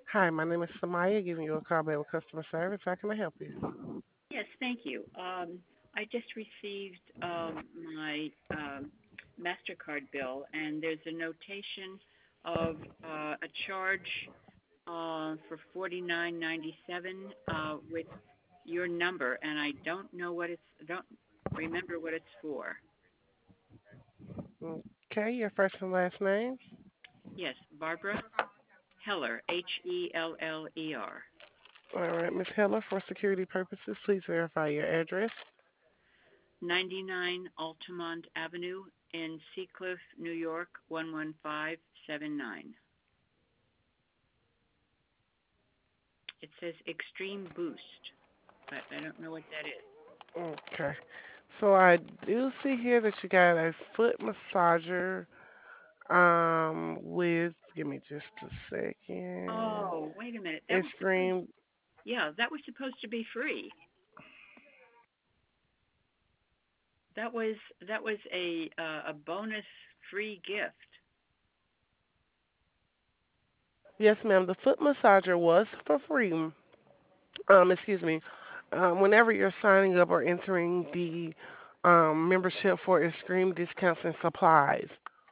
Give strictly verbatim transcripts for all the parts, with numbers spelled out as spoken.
Hi, my name is Samaya, giving you a call back with customer service. How can I help you? Yes, thank you. Um, I just received um, my um, MasterCard bill, and there's a notation of uh, a charge uh, for forty-nine ninety-seven uh, with your number, and I don't know what it's. Don't remember what it's for. Okay, your first and last name. Yes, Barbara Heller, H E L L E R, All right, Miss Heller, for security purposes, please verify your address. ninety-nine Altamont Avenue in Seacliff, New York, one one five seven nine. It says Extreme Boost, but I don't know what that is. Okay. So I do see here that you got a foot massager um with give me just a second. Oh, wait a minute. That was supposed. Extreme. Yeah, that was supposed to be free. That was that was a uh, a bonus free gift. Yes, ma'am. The foot massager was for free. Um, excuse me. Um, whenever you're signing up or entering the um membership for Extreme discounts and supplies.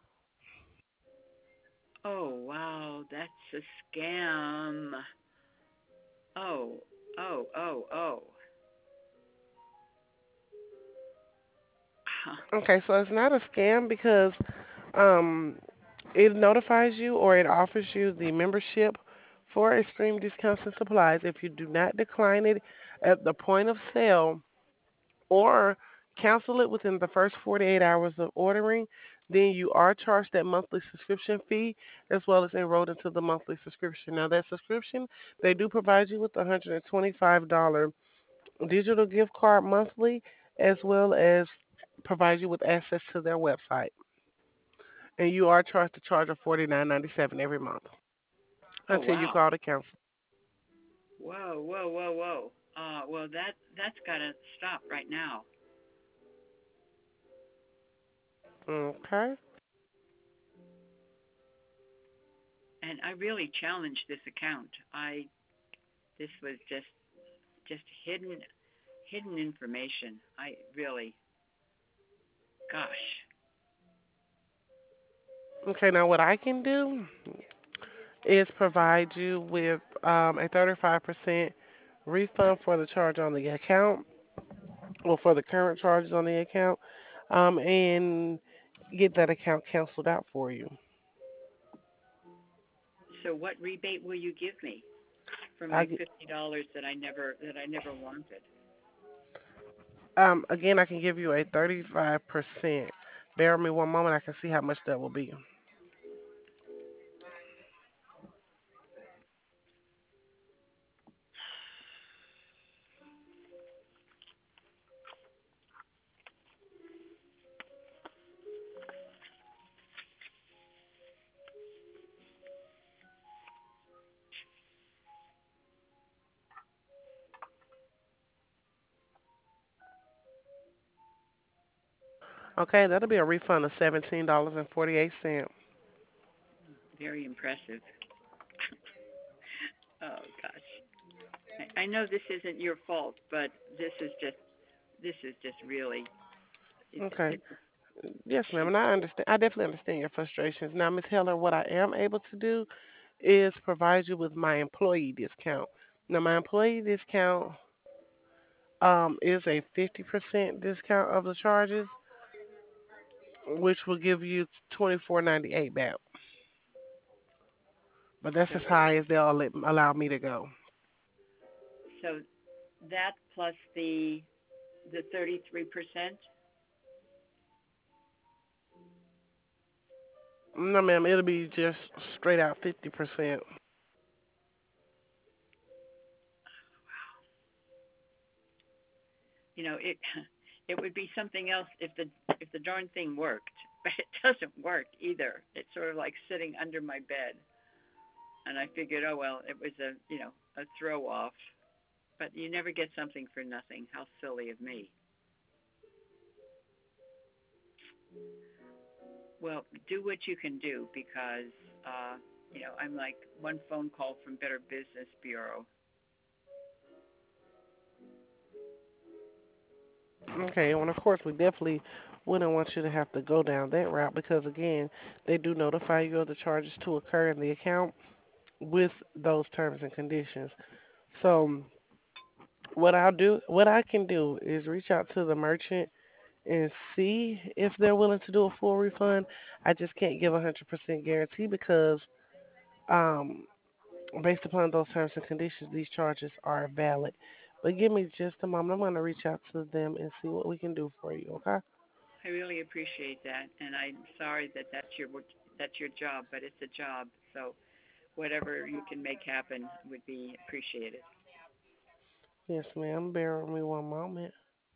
Oh wow, that's a scam. Oh, oh, oh, oh. Okay, so it's not a scam because um, it notifies you or it offers you the membership for Extreme Discounts and Supplies. If you do not decline it at the point of sale or cancel it within the first forty-eight hours of ordering, then you are charged that monthly subscription fee as well as enrolled into the monthly subscription. Now, that subscription, they do provide you with a one hundred twenty-five dollars digital gift card monthly as well as provide you with access to their website. And you are charged a charge of forty nine ninety seven every month Oh until you wow. call to cancel. Whoa, whoa, whoa, whoa. Uh, well that that's gotta stop right now. Okay. And I really challenged this account. I this was just just hidden hidden information. I really, gosh. Okay, now what I can do is provide you with um, a thirty-five percent refund for the charge on the account, or for the current charges on the account, um, and get that account canceled out for you. So what rebate will you give me for I my get, fifty dollars that I never that I never wanted? um, again, I can give you a thirty-five percent. Bear with me one moment. I can see how much that will be. Okay, that'll be a refund of seventeen dollars and forty-eight cents. Very impressive. Oh gosh. I, I know this isn't your fault, but this is just this is just really it, Okay. it's Yes, ma'am, cheap. and I understand. I definitely understand your frustrations. Now, Miss Heller, what I am able to do is provide you with my employee discount. Now, my employee discount um is a fifty percent discount of the charges, which will give you twenty-four ninety-eight back. But that's as So high as they'll let, allow me to go. so that plus the the thirty three percent. No, ma'am, it'll be just straight out fifty percent. You know it it would be something else if the if the darn thing worked, but it doesn't work either. It's sort of like sitting under my bed, and I figured, oh well, it was a you know a throw off. But you never get something for nothing. How silly of me. Well, do what you can do because uh, You know, I'm like one phone call from Better Business Bureau. Okay, and of course we definitely wouldn't want you to have to go down that route because again, they do notify you of the charges to occur in the account with those terms and conditions. So what I'll do, what I can do is reach out to the merchant and see if they're willing to do a full refund. I just can't give a hundred percent guarantee because um based upon those terms and conditions, these charges are valid. But give me just a moment. I'm going to reach out to them and see what we can do for you, okay? I really appreciate that, and I'm sorry that that's your that's your job, but it's a job. So whatever you can make happen would be appreciated. Yes, ma'am. Bear with me one moment.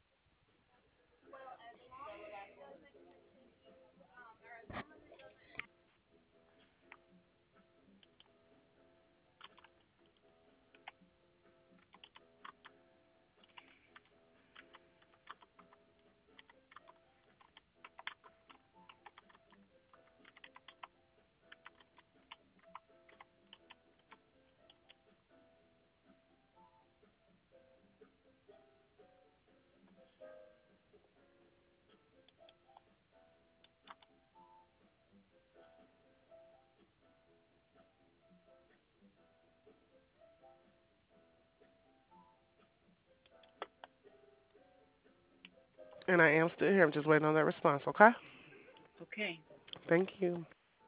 And I am still here. I'm just waiting on that response, okay? Okay. Thank you.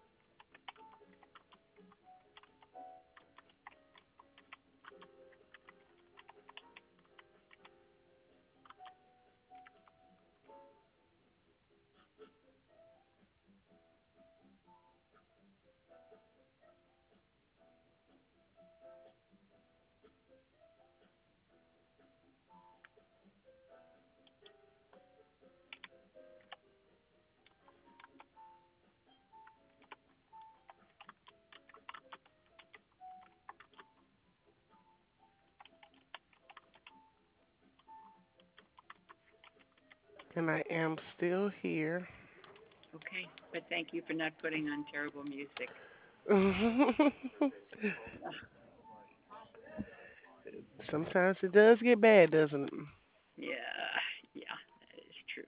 And I am still here. Okay. But thank you for not putting on terrible music. Sometimes it does get bad, doesn't it? Yeah. Yeah. That is true.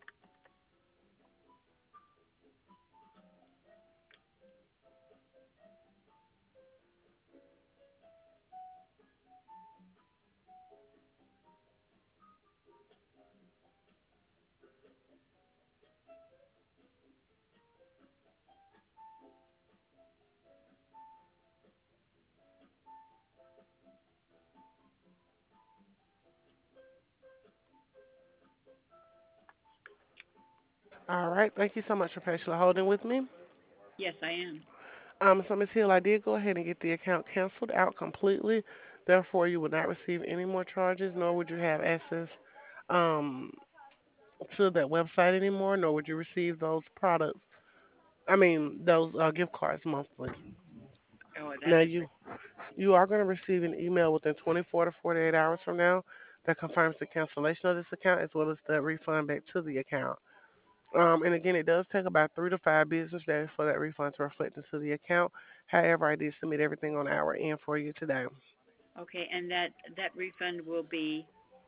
All right. Thank you so much for patiently holding with me. Yes, I am. Um, so Miss Hill, I did go ahead and get the account canceled out completely. Therefore, you would not receive any more charges, nor would you have access um to that website anymore, nor would you receive those products. I mean, those uh, gift cards monthly. Oh, Now that's you you are going to receive an email within twenty-four to forty-eight hours from now that confirms the cancellation of this account as well as the refund back to the account. Um, and again, it does take about three to five business days for that refund to reflect into the account. However, I did submit everything on our end for you today. okay. And that that refund will be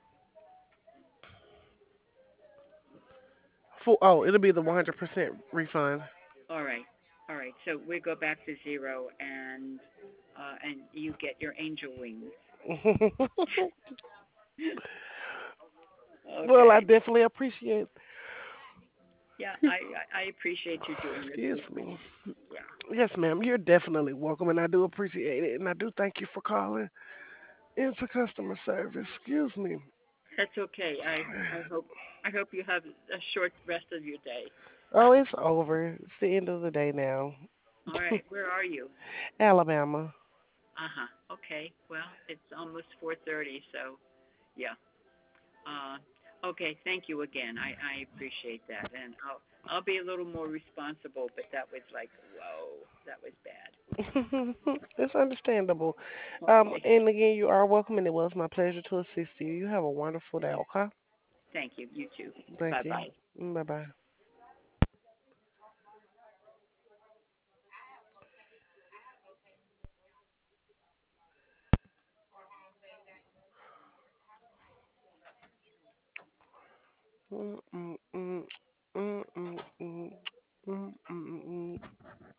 Full, oh, it'll be the one hundred percent refund. all right. All right. So we go back to zero, and uh, and you get your angel wings. Well, I Okay. definitely appreciate. Yeah, I I I appreciate you doing this Excuse with me. me. Yeah, Yes, ma'am. You're definitely welcome, and I do appreciate it, and I do thank you for calling into customer service. Excuse me. that's okay. I I hope I hope you have a short rest of your day. Oh, it's over. It's the end of the day now. All right, where are you? Alabama. Uh huh. Okay. Well, it's almost four thirty, so yeah. Uh, okay. Thank you again. I I appreciate that, and I'll I'll be a little more responsible. But that was like, whoa, that was bad. It's understandable. Um, Okay. and again, you are welcome, and it was my pleasure to assist you. You have a wonderful day, okay? Thank you. You too. Bye Thank you. bye. Bye bye. Mm-mm-mm.